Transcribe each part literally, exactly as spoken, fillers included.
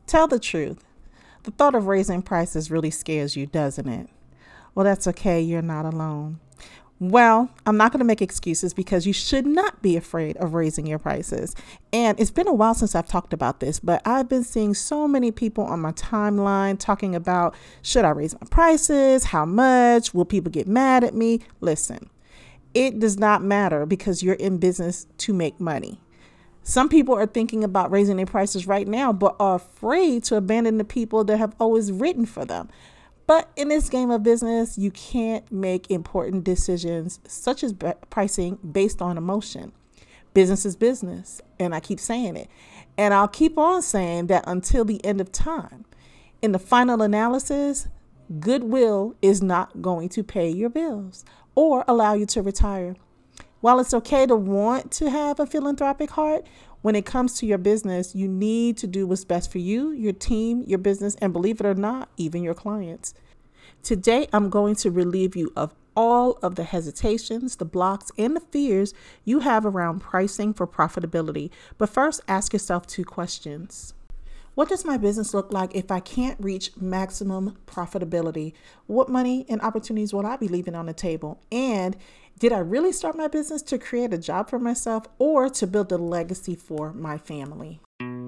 Tell the truth. The thought of raising prices really scares you, doesn't it? Well, that's okay. You're not alone. Well, I'm not going to make excuses because you should not be afraid of raising your prices. And it's been a while since I've talked about this, but I've been seeing so many people on my timeline talking about, should I raise my prices? How much? Will people get mad at me? Listen, it does not matter because you're in business to make money. Some people are thinking about raising their prices right now, but are afraid to abandon the people that have always written for them. But in this game of business, you can't make important decisions such as b- pricing based on emotion. Business is business, and I keep saying it. And I'll keep on saying that until the end of time. In the final analysis, goodwill is not going to pay your bills or allow you to retire. While it's okay to want to have a philanthropic heart, when it comes to your business, you need to do what's best for you, your team, your business, and believe it or not, even your clients. Today, I'm going to relieve you of all of the hesitations, the blocks, and the fears you have around pricing for profitability. But first, ask yourself two questions. What does my business look like if I can't reach maximum profitability? What money and opportunities will I be leaving on the table? And did I really start my business to create a job for myself or to build a legacy for my family?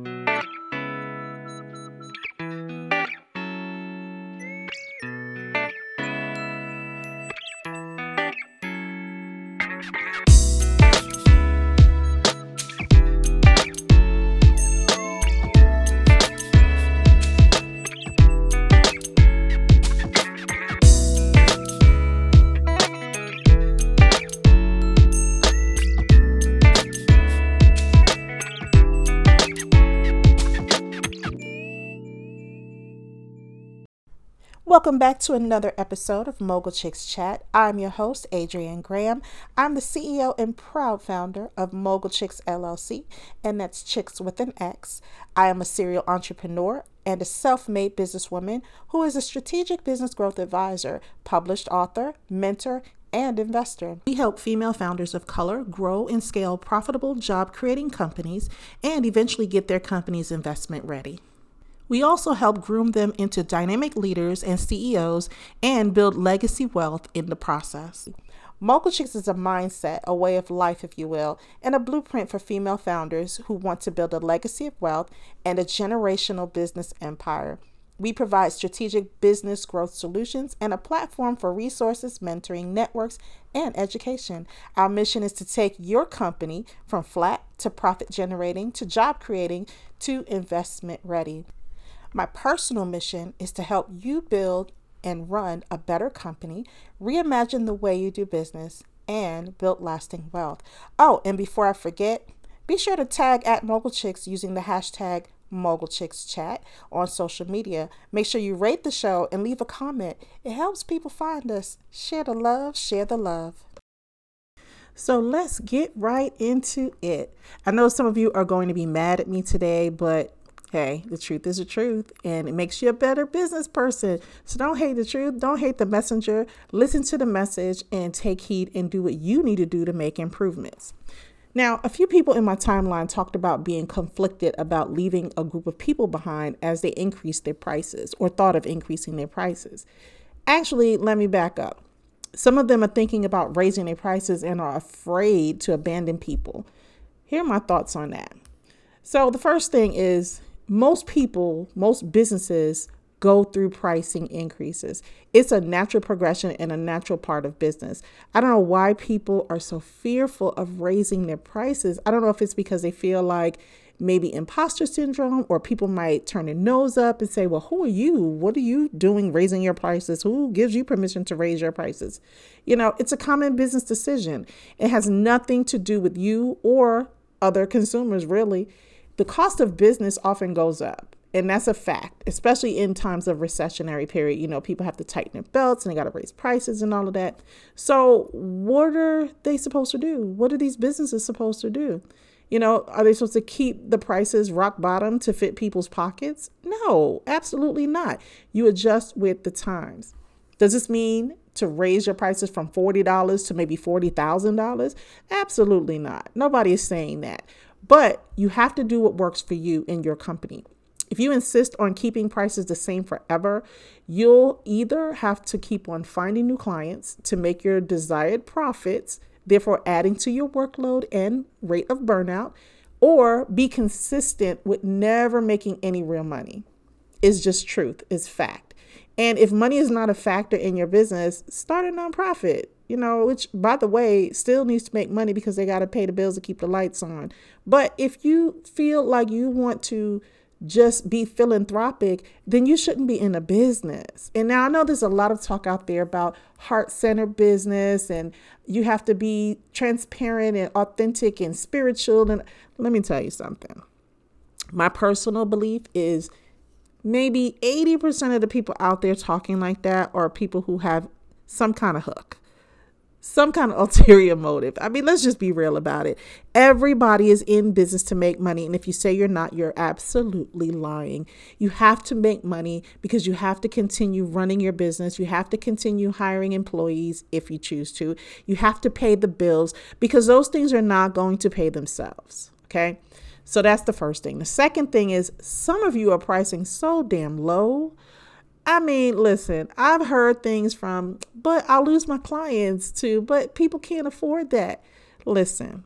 Welcome back to another episode of Mogul Chicks Chat. I'm your host, Adrienne Graham. I'm the C E O and proud founder of Mogul Chicks L L C, and that's Chicks with an X. I am a serial entrepreneur and a self-made businesswoman who is a strategic business growth advisor, published author, mentor, and investor. We help female founders of color grow and scale profitable job-creating companies and eventually get their companies investment ready. We also help groom them into dynamic leaders and C E Os and build legacy wealth in the process. Mogul Chicks is a mindset, a way of life, if you will, and a blueprint for female founders who want to build a legacy of wealth and a generational business empire. We provide strategic business growth solutions and a platform for resources, mentoring, networks, and education. Our mission is to take your company from flat to profit generating to job creating to investment ready. My personal mission is to help you build and run a better company, reimagine the way you do business, and build lasting wealth. Oh, and before I forget, be sure to tag at Mogul Chicks using the hashtag Mogul Chicks Chat on social media. Make sure you rate the show and leave a comment. It helps people find us. Share the love, share the love. So let's get right into it. I know some of you are going to be mad at me today, but hey, the truth is the truth, and it makes you a better business person. So don't hate the truth. Don't hate the messenger. Listen to the message and take heed and do what you need to do to make improvements. Now, a few people in my timeline talked about being conflicted about leaving a group of people behind as they increased their prices or thought of increasing their prices. Actually, let me back up. Some of them are thinking about raising their prices and are afraid to abandon people. Here are my thoughts on that. So the first thing is, most people, most businesses go through pricing increases. It's a natural progression and a natural part of business. I don't know why people are so fearful of raising their prices. I don't know if it's because they feel like maybe imposter syndrome, or people might turn their nose up and say, well, who are you? What are you doing raising your prices? Who gives you permission to raise your prices? You know, it's a common business decision. It has nothing to do with you or other consumers, really. The cost of business often goes up, and that's a fact, especially in times of recessionary period. You know, people have to tighten their belts and they got to raise prices and all of that. So what are they supposed to do? What are these businesses supposed to do? You know, are they supposed to keep the prices rock bottom to fit people's pockets? No, absolutely not. You adjust with the times. Does this mean to raise your prices from forty dollars to maybe forty thousand dollars? Absolutely not. Nobody is saying that. But you have to do what works for you in your company. If you insist on keeping prices the same forever, you'll either have to keep on finding new clients to make your desired profits, therefore adding to your workload and rate of burnout, or be consistent with never making any real money. It's just truth, it's fact. And if money is not a factor in your business, start a nonprofit, you know, which, by the way, still needs to make money because they got to pay the bills to keep the lights on. But if you feel like you want to just be philanthropic, then you shouldn't be in a business. And now I know there's a lot of talk out there about heart-centered business, and you have to be transparent and authentic and spiritual. And let me tell you something. My personal belief is maybe eighty percent of the people out there talking like that are people who have some kind of hook, some kind of ulterior motive. I mean, let's just be real about it. Everybody is in business to make money. And if you say you're not, you're absolutely lying. You have to make money because you have to continue running your business. You have to continue hiring employees if you choose to. You have to pay the bills because those things are not going to pay themselves. Okay. So that's the first thing. The second thing is some of you are pricing so damn low. I mean, listen, I've heard things from, but I'll lose my clients too, but people can't afford that. Listen,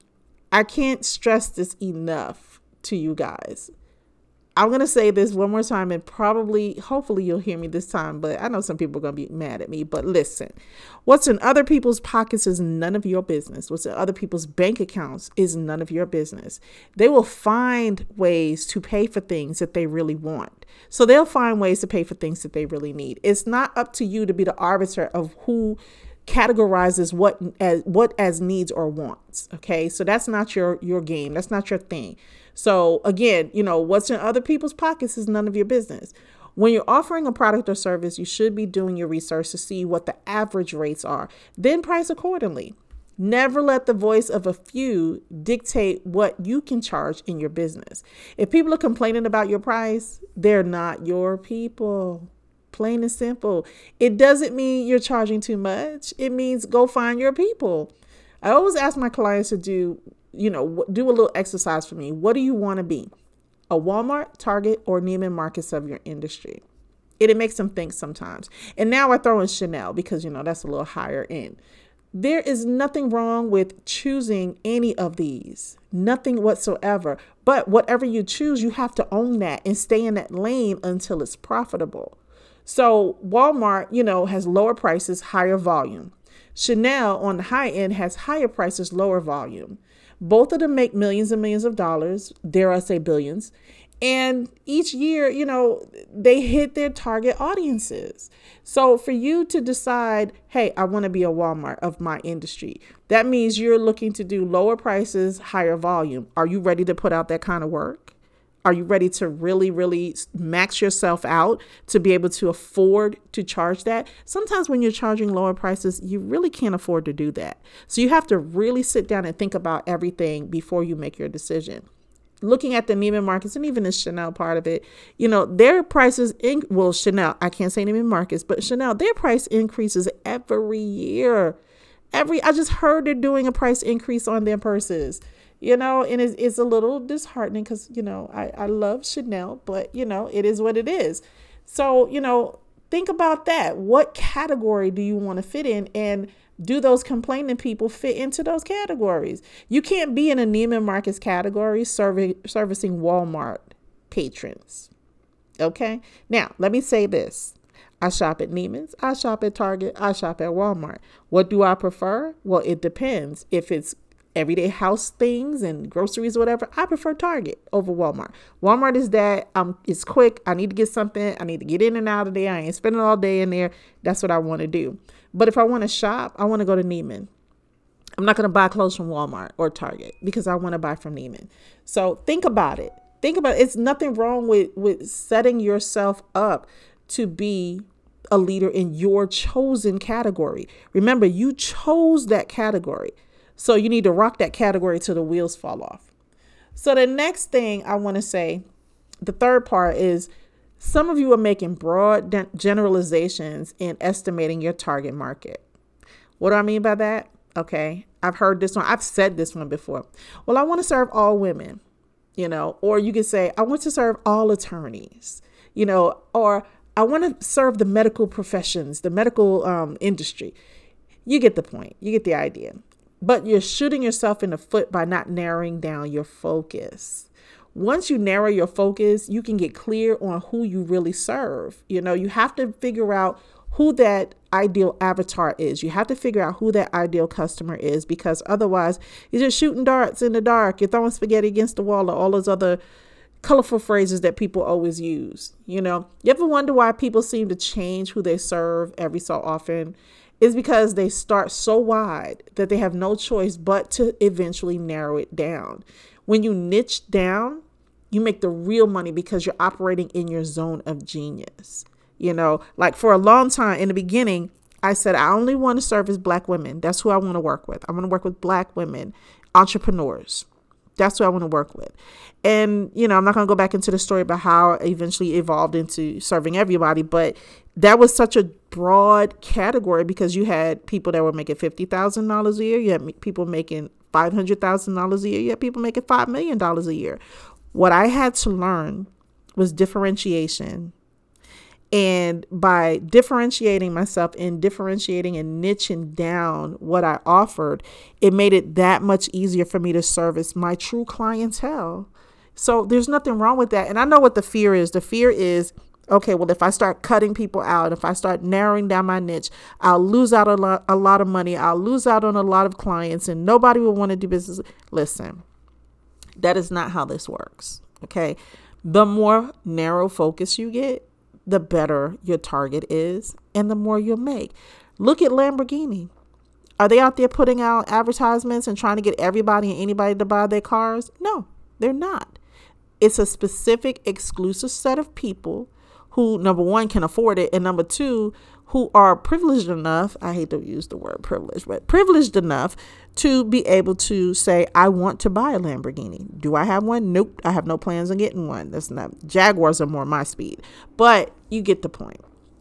I can't stress this enough to you guys. I'm going to say this one more time and probably, hopefully you'll hear me this time, but I know some people are going to be mad at me, but listen, what's in other people's pockets is none of your business. What's in other people's bank accounts is none of your business. They will find ways to pay for things that they really want. So they'll find ways to pay for things that they really need. It's not up to you to be the arbiter of who categorizes what as what as needs or wants. Okay. So that's not your, your game. That's not your thing. So again, you know, what's in other people's pockets is none of your business. When you're offering a product or service, you should be doing your research to see what the average rates are, then price accordingly. Never let the voice of a few dictate what you can charge in your business. If people are complaining about your price, they're not your people. Plain and simple. It doesn't mean you're charging too much. It means go find your people. I always ask my clients to do, you know, do a little exercise for me. What do you want to be? A Walmart, Target, or Neiman Marcus of your industry? It, it makes them think sometimes. And now I throw in Chanel because, you know, that's a little higher end. There is nothing wrong with choosing any of these, nothing whatsoever. But whatever you choose, you have to own that and stay in that lane until it's profitable. So Walmart, you know, has lower prices, higher volume. Chanel on the high end has higher prices, lower volume. Both of them make millions and millions of dollars, dare I say billions. And each year, you know, they hit their target audiences. So for you to decide, hey, I want to be a Walmart of my industry, that means you're looking to do lower prices, higher volume. Are you ready to put out that kind of work? Are you ready to really, really max yourself out to be able to afford to charge that? Sometimes when you're charging lower prices, you really can't afford to do that. So you have to really sit down and think about everything before you make your decision. Looking at the Neiman Marcus and even the Chanel part of it, you know, their prices, in, well, Chanel, I can't say Neiman Marcus, but Chanel, their price increases every year. Every, I just heard they're doing a price increase on their purses. You know, and it's, it's a little disheartening because, you know, I, I love Chanel, but, you know, it is what it is. So, you know, think about that. What category do you want to fit in? And do those complaining people fit into those categories? You can't be in a Neiman Marcus category serving, servicing Walmart patrons. Okay. Now, let me say this. I shop at Neiman's. I shop at Target. I shop at Walmart. What do I prefer? Well, it depends. If it's everyday house things and groceries or whatever, I prefer Target over Walmart. Walmart is that um, it's quick. I need to get something. I need to get in and out of there. I ain't spending all day in there. That's what I want to do. But if I want to shop, I want to go to Neiman. I'm not going to buy clothes from Walmart or Target because I want to buy from Neiman. So think about it. Think about it. It's nothing wrong with, with setting yourself up to be a leader in your chosen category. Remember, you chose that category. So you need to rock that category till the wheels fall off. So the next thing I want to say, the third part is some of you are making broad de- generalizations in estimating your target market. What do I mean by that? Okay, I've heard this one. I've said this one before. Well, I want to serve all women. you know, or you could say, I want to serve all attorneys, you know, or I want to serve the medical professions, the medical um, industry. You get the point. You get the idea. But you're shooting yourself in the foot by not narrowing down your focus. Once you narrow your focus, you can get clear on who you really serve. You know, you have to figure out who that ideal avatar is. You have to figure out who that ideal customer is, because otherwise you're just shooting darts in the dark. You're throwing spaghetti against the wall, or all those other colorful phrases that people always use. You know, you ever wonder why people seem to change who they serve every so often? Is because they start so wide that they have no choice but to eventually narrow it down. When you niche down, you make the real money because you're operating in your zone of genius. You know, like for a long time in the beginning, I said, I only want to service Black women. That's who I want to work with. I want to work with Black women, entrepreneurs. That's who I want to work with. And, you know, I'm not going to go back into the story about how it eventually evolved into serving everybody. But that was such a broad category because you had people that were making fifty thousand dollars a year. You had people making five hundred thousand dollars a year. You had people making five million dollars a year. What I had to learn was differentiation. And by differentiating myself and differentiating and niching down what I offered, it made it that much easier for me to service my true clientele. So there's nothing wrong with that. And I know what the fear is. The fear is, okay, well, if I start cutting people out, if I start narrowing down my niche, I'll lose out a lot, a lot of money. I'll lose out on a lot of clients and nobody will want to do business. Listen, that is not how this works. Okay. The more narrow focus you get, the better your target is and the more you'll make. Look at Lamborghini. Are they out there putting out advertisements and trying to get everybody and anybody to buy their cars? No, they're not. It's a specific exclusive set of people who, number one, can afford it. And number two, who are privileged enough, I hate to use the word privilege, but privileged enough to be able to say, I want to buy a Lamborghini. Do I have one? Nope. I have no plans on getting one. That's not, Jaguars are more my speed, but you get the point.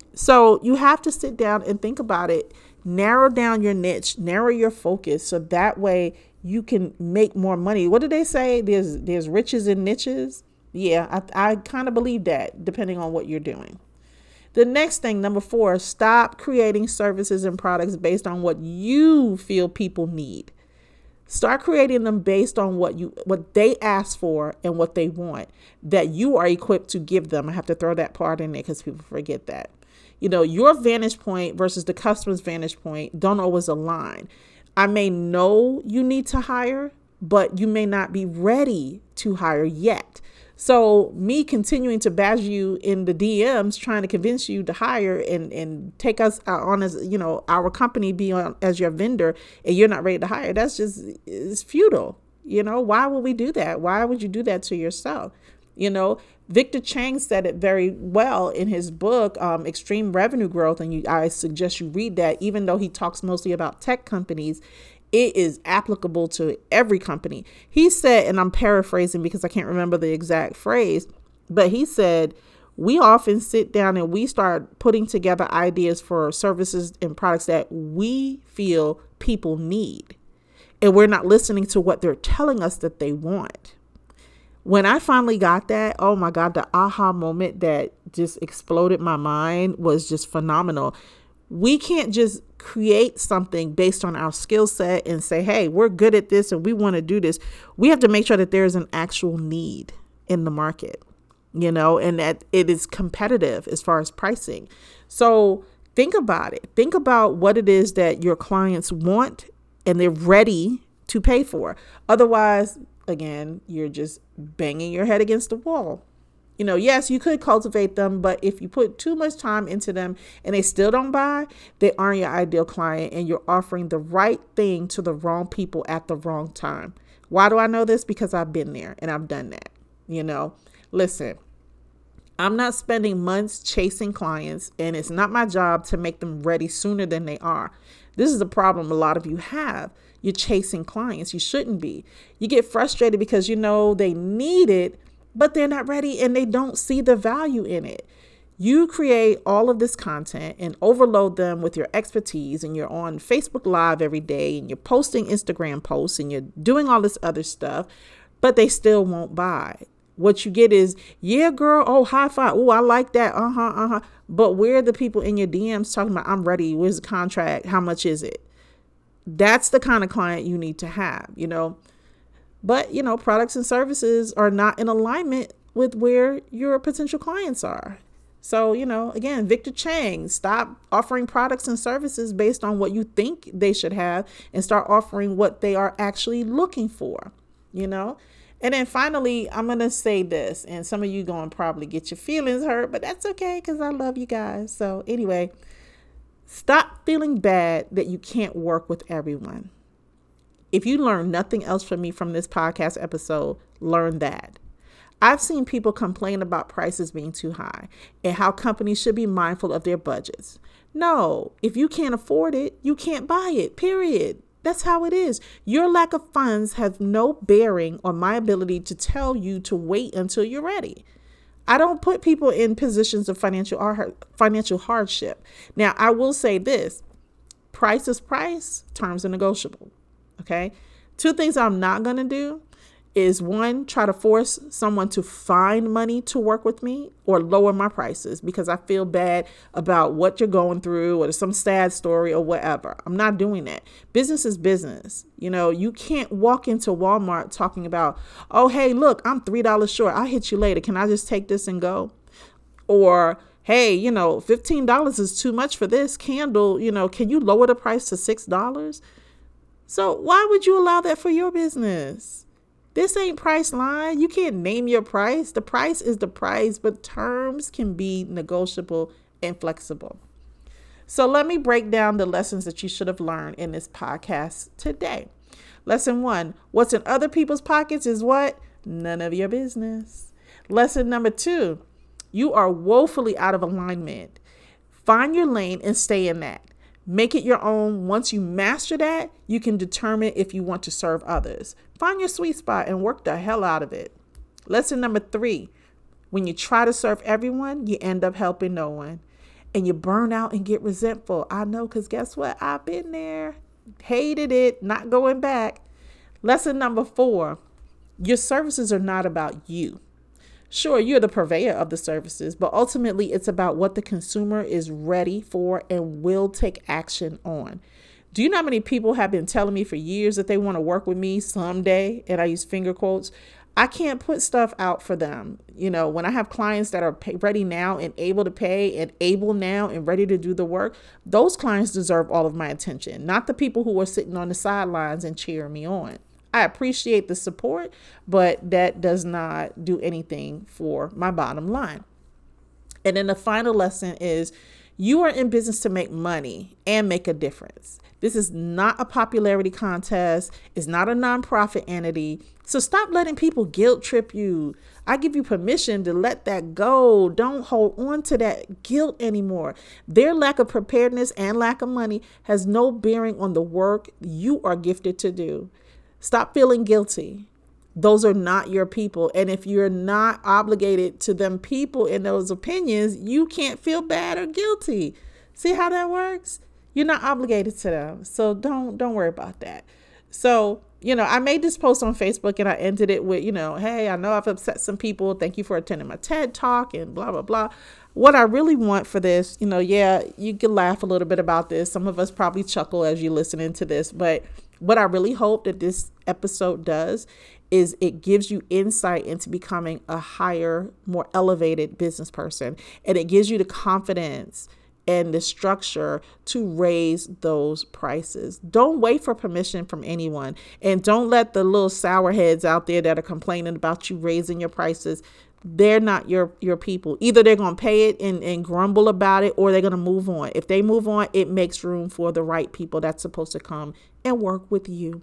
So you have to sit down and think about it, narrow down your niche, narrow your focus. So that way you can make more money. What do they say? There's, there's riches in niches. Yeah, I, I kind of believe that depending on what you're doing. The next thing, number four, stop creating services and products based on what you feel people need. Start creating them based on what you what they ask for and what they want that you are equipped to give them. I have to throw that part in there because people forget that. You know, your vantage point versus the customer's vantage point don't always align. I may know you need to hire, but you may not be ready to hire yet. So me continuing to badger you in the D Ms, trying to convince you to hire and, and take us on as, you know, our company be on as your vendor and you're not ready to hire, that's just, it's futile. You know, why would we do that? Why would you do that to yourself? You know, Victor Chang said it very well in his book, um, Extreme Revenue Growth. And you, I suggest you read that, even though he talks mostly about tech companies. It is applicable to every company. He said, and I'm paraphrasing because I can't remember the exact phrase, but he said, we often sit down and we start putting together ideas for services and products that we feel people need. And we're not listening to what they're telling us that they want. When I finally got that, oh my God, the aha moment that just exploded my mind was just phenomenal. We can't just create something based on our skill set and say, hey, we're good at this and we want to do this. We have to make sure that there is an actual need in the market, you know, and that it is competitive as far as pricing. So think about it. Think about what it is that your clients want and they're ready to pay for. Otherwise, again, you're just banging your head against the wall. You know, yes, you could cultivate them, but if you put too much time into them and they still don't buy, they aren't your ideal client and you're offering the right thing to the wrong people at the wrong time. Why do I know this? Because I've been there and I've done that. You know, listen, I'm not spending months chasing clients and it's not my job to make them ready sooner than they are. This is a problem a lot of you have. You're chasing clients. You shouldn't be. You get frustrated because you know they need it, but they're not ready and they don't see the value in it. You create all of this content and overload them with your expertise and you're on Facebook Live every day and you're posting Instagram posts and you're doing all this other stuff. but they still won't buy. What you get is, yeah, girl, oh, high five. Oh, I like that. Uh-huh, uh-huh. But where are the people in your D Ms talking about, I'm ready. Where's the contract? How much is it? That's the kind of client you need to have, you know. But, you know, products and services are not in alignment with where your potential clients are. So, you know, again, Victor Chang, stop offering products and services based on what you think they should have and start offering what they are actually looking for, you know. And then finally, I'm going to say this, and some of you going to probably get your feelings hurt, but that's okay because I love you guys. So anyway, stop feeling bad that you can't work with everyone. If you learn nothing else from me from this podcast episode, learn that. I've seen people complain about prices being too high and how companies should be mindful of their budgets. No, if you can't afford it, you can't buy it, period. That's how it is. Your lack of funds has no bearing on my ability to tell you to wait until you're ready. I don't put people in positions of financial financial hardship. Now, I will say this. Price is price. Terms are negotiable. Okay? Two things I'm not going to do is, one, try to force someone to find money to work with me or lower my prices because I feel bad about what you're going through or some sad story or whatever. I'm not doing that. Business is business. You know, you can't walk into Walmart talking about, oh, hey, look, I'm three dollars short. I'll hit you later. Can I just take this and go? Or, hey, you know, fifteen dollars is too much for this candle. You know, can you lower the price to six dollars? So why would you allow that for your business? This ain't Priceline. You can't name your price. The price is the price, but terms can be negotiable and flexible. So let me break down the lessons that you should have learned in this podcast today. Lesson one, what's in other people's pockets is what? None of your business. Lesson number two, you are woefully out of alignment. Find your lane and stay in that. Make it your own. Once you master that, you can determine if you want to serve others. Find your sweet spot and work the hell out of it. Lesson number three, when you try to serve everyone, you end up helping no one. And you burn out and get resentful. I know, because guess what? I've been there. Hated it. Not going back. Lesson number four, your services are not about you. Sure, you're the purveyor of the services, but ultimately it's about what the consumer is ready for and will take action on. Do you know how many people have been telling me for years that they want to work with me someday? And I use finger quotes. I can't put stuff out for them. You know, when I have clients that are pay, ready now and able to pay and able now and ready to do the work, those clients deserve all of my attention, not the people who are sitting on the sidelines and cheering me on. I appreciate the support, but that does not do anything for my bottom line. And then the final lesson is you are in business to make money and make a difference. This is not a popularity contest. It's not a nonprofit entity. So stop letting people guilt trip you. I give you permission to let that go. Don't hold on to that guilt anymore. Their lack of preparedness and lack of money has no bearing on the work you are gifted to do. Stop feeling guilty. Those are not your people. And if you're not obligated to them people in those opinions, you can't feel bad or guilty. See how that works? You're not obligated to them. So don't don't worry about that. So, you know, I made this post on Facebook and I ended it with, you know, hey, I know I've upset some people. Thank you for attending my TED Talk and blah, blah, blah. What I really want for this, you know, yeah, you can laugh a little bit about this. Some of us probably chuckle as you're listening to this, but what I really hope that this episode does is it gives you insight into becoming a higher, more elevated business person. And it gives you the confidence and the structure to raise those prices. Don't wait for permission from anyone. And don't let the little sour heads out there that are complaining about you raising your prices. They're not your, your people. Either they're going to pay it and, and grumble about it, or they're going to move on. If they move on, it makes room for the right people that's supposed to come and work with you.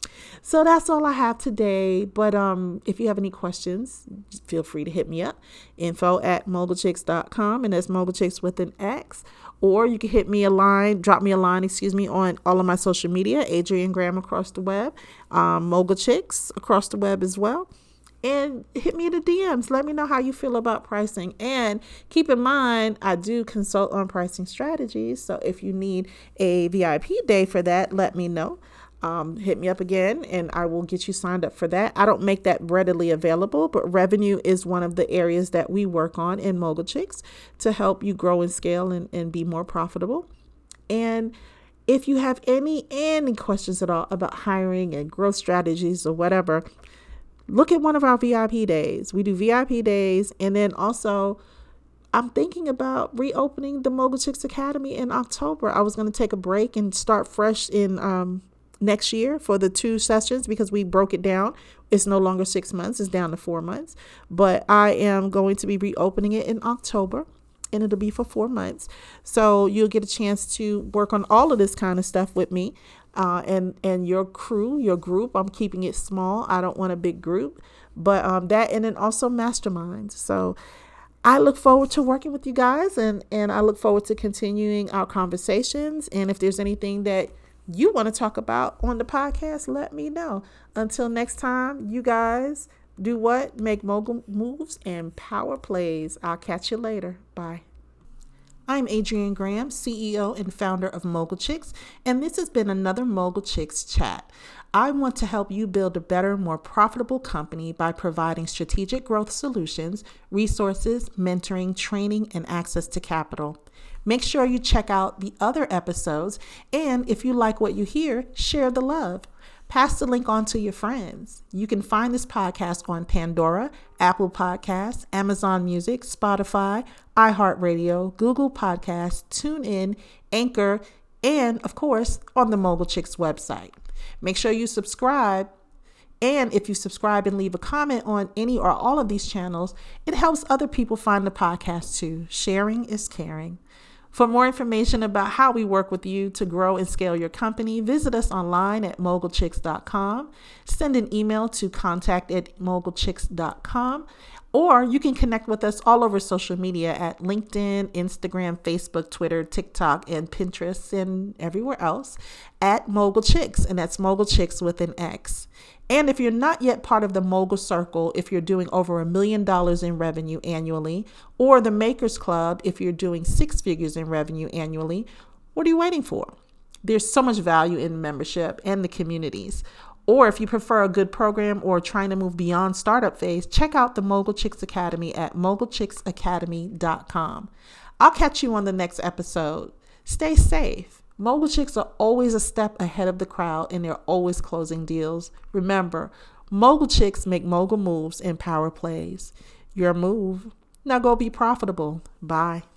So that's all I have today. But um, if you have any questions, feel free to hit me up. Info at mogul chicks dot com, and that's Mogul Chicks with an X. Or you can hit me a line, drop me a line, excuse me, on all of my social media, Adrienne Graham across the web, um, Mogul Chicks across the web as well. And hit me in the D Ms. Let me know how you feel about pricing. And keep in mind, I do consult on pricing strategies. So if you need a V I P day for that, let me know. um, hit me up again and I will get you signed up for that. I don't make that readily available, but revenue is one of the areas that we work on in Mogul Chicks to help you grow and scale and, and be more profitable. And if you have any any questions at all about hiring and growth strategies or whatever, look at one of our V I P days. We do V I P days, and then also I'm thinking about reopening the Mogul Chicks Academy in October. I was going to take a break and start fresh in um, next year for the two sessions because we broke it down. It's no longer six months. It's down to four months. But I am going to be reopening it in October, and it'll be for four months. So you'll get a chance to work on all of this kind of stuff with me uh, and, and your crew, your group. I'm keeping it small. I don't want a big group. But um, that and then also masterminds. So I look forward to working with you guys, and, and I look forward to continuing our conversations. And if there's anything that you want to talk about on the podcast, let me know. Until next time, you guys do what? Make mogul moves and power plays. I'll catch you later. Bye. I'm Adrienne Graham, C E O and founder of Mogul Chicks, and this has been another Mogul Chicks Chat. I want to help you build a better, more profitable company by providing strategic growth solutions, resources, mentoring, training, and access to capital. Make sure you check out the other episodes, and if you like what you hear, share the love. Pass the link on to your friends. You can find this podcast on Pandora, Apple Podcasts, Amazon Music, Spotify, iHeartRadio, Google Podcasts, TuneIn, Anchor, and of course, on the Mogul Chicks website. Make sure you subscribe. And if you subscribe and leave a comment on any or all of these channels, it helps other people find the podcast too. Sharing is caring. For more information about how we work with you to grow and scale your company, visit us online at mogul chicks dot com. Send an email to contact at mogul chicks dot com. Or you can connect with us all over social media at LinkedIn, Instagram, Facebook, Twitter, TikTok, and Pinterest, and everywhere else at Mogul Chicks. And that's Mogul Chicks with an X. And if you're not yet part of the Mogul Circle, if you're doing over a million dollars in revenue annually, or the Makers Club, if you're doing six figures in revenue annually, what are you waiting for? There's so much value in membership and the communities. Or if you prefer a good program or trying to move beyond startup phase, check out the Mogul Chicks Academy at mogul chicks academy dot com. I'll catch you on the next episode. Stay safe. Mogul Chicks are always a step ahead of the crowd, and they're always closing deals. Remember, Mogul Chicks make mogul moves and power plays. Your move. Now go be profitable. Bye.